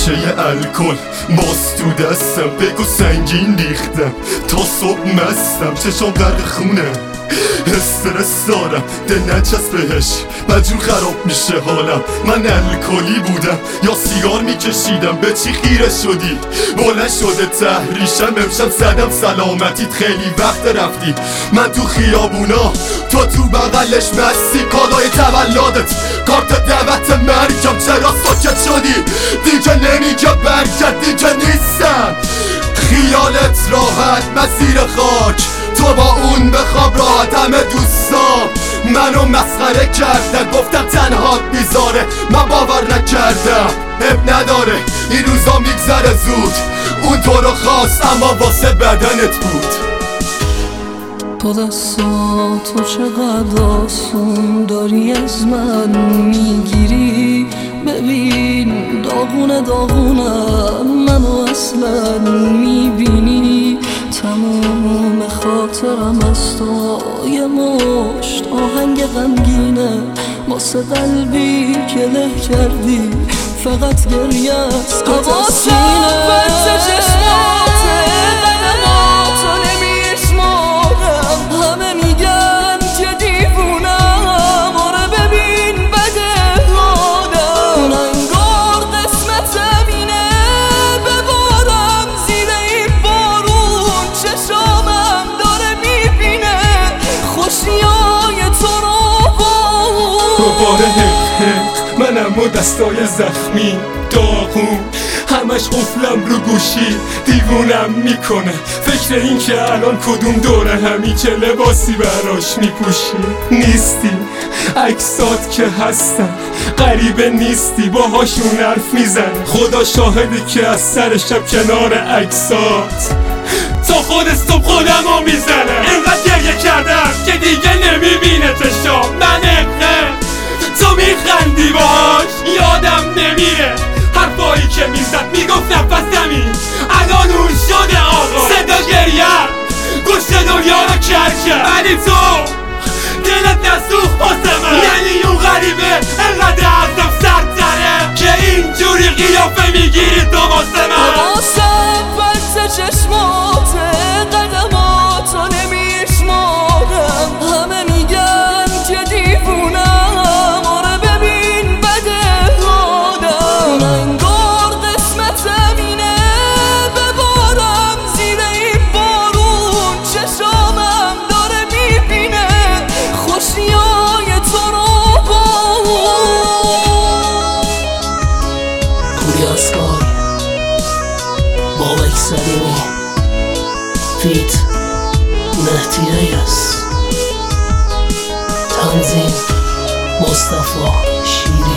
شیشه الکل ماست تو دستم، بگو سنگین ریختم تا صبح مستم، چشم غرق خونه استرس دارم، دل نچست بهش مجبور خراب میشه حالم. من الکلی بودم یا سیگار میکشیدم، به چی خیره شدی؟ بلند شده تحریشم، امشب زدم سلامتیت، خیلی وقت رفتی. من تو خیابونا تو بغلش مستی، کالای تولدت کارت دعوت مرگم، چرا ساکت شدی؟ دیگه نمیگه برگرد، دیگه نیستم خیالت راحت مسیر خاک، تو با اون بخواب راحت. همه دوستام منو مسخره کردن، گفتم تنهات میذاره، من باور نکردم. اب نداره این روزا میگذره زود، اون تو رو خواست اما واسه بدنت بود. با دستاتو چقدر آسون داری از من میگیری، ببین داغونم منو اصلا میبینی. تمام خاطرم از تو یه مشت آهنگ غمگینه، واسه قلبی که له کردی فقط گریه است که تسینه. دوباره حق منم و دستای زخمی داغون، همش قفلم رو گوشی دیوونم میکنه. فکر این که الان کدوم دوره همی که لباسی براش میپوشی نیستی. عکسات که هستن غریبه نیستی، باهاشون حرف میزن، خدا شاهده که از سر شب کنار عکسات تا خود صبح خودمو میزنه. اینقدر گریه کردم که دیگه نمیبینه تشام، من تو میخندی باش یادم نمیره، حرفایی که میزد میگفت نفس زمین، الان اون شده آقا صدا گریه گوشت دنیا رو کرد. ولی تو دلت نسوخ واسه من، یعنی اون غریبه انقدر ازم سرتره که اینجوری قیافه میگیری تو واسه من. حواسم بلت چشمات قدماتو نمیشمارم، همه میگن که دیوونم، بابک سلیمی فیت مهدی ایاس، تنظیم مصطفی شیری.